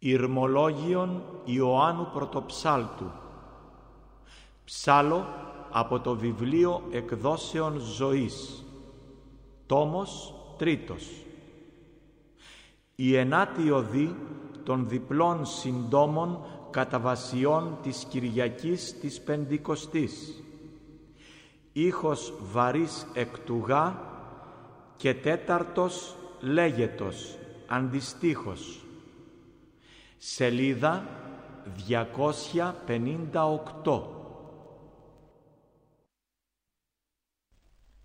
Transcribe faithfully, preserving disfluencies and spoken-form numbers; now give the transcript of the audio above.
Ηρμολόγιον Ιωάννου Πρωτοψάλτου. Ψάλο από το βιβλίο εκδόσεων ζωής. Τόμος τρίτος. Η ενάτη οδή των διπλών συντόμων καταβασιών της Κυριακής της Πεντηκοστής. Ήχος βαρύς εκ του γά και τέταρτος λέγετος αντιστοίχος. Σελίδα διακόσια πενήντα οκτώ.